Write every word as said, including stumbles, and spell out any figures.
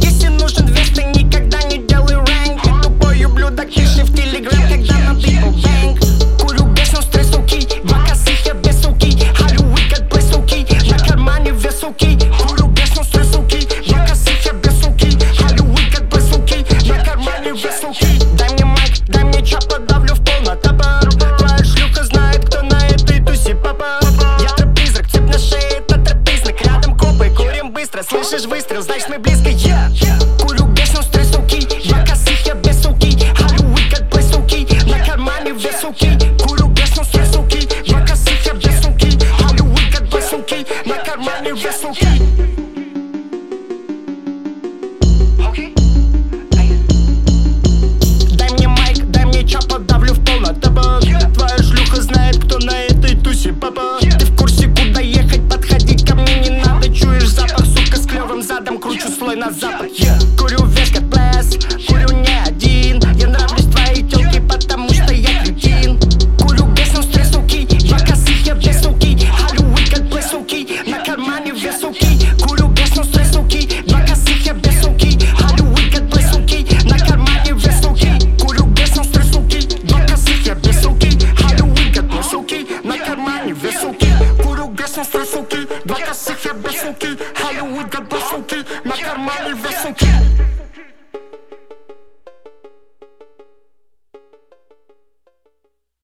Если нужен вес, ты никогда не делай рэнк. Ты тупой ублюдок, пиши в телеграм, когда на people bang. Курю без, но стресс окей. Два косых, я без окей. Hollywood got bless окей. На кармане вес окей. Курю без, но стресс окей. Два косых, я без окей. Hollywood got bless окей. На кармане вес окей. Дай мне майк, дай мне чап, подавлю в пол на табак. Твоя шлюха знает, кто на этой тусе папа. Я трэп-призрак, цепь на шее, это трэп-признак. Рядом копы, курим быстро, слышишь выстрел, значит мы близко, yeah. Курю без, но стресс окей. Два косых, я без окей. Hollywood got bless окей. На кармане вес окей. Курю без, но стресс окей. Два косых, я без окей. Hollywood got bless окей. На кармане вес окей. Дай мне майк, дай мне чап, подавлю в пол на табак. Твоя шлюха знает, кто на этой тусе папа. Ты в курсе, куда ехать, подходить ко мне не надо. Чуешь запах, сука, с клёвым задом, кручу слой на запад. Курю весь как блэс, курю не один. Я нравлюсь твоей тёлке, потому что я кретин. Курю без, но стресс окей. Два косых, я без окей. Hollywood got bless окей. На кармане вес окей. Курю без, но стресс окей. Два косых, я без окей. Hollywood got bless окей. На кармане вес окей. Курю без, но стресс окей. Два косых, я без окей. Hollywood got bless окей. На кармане вес окей. Курю без, но стресс окей. Два косых, я без окей. Hollywood got bless окей. На кармане вес окей.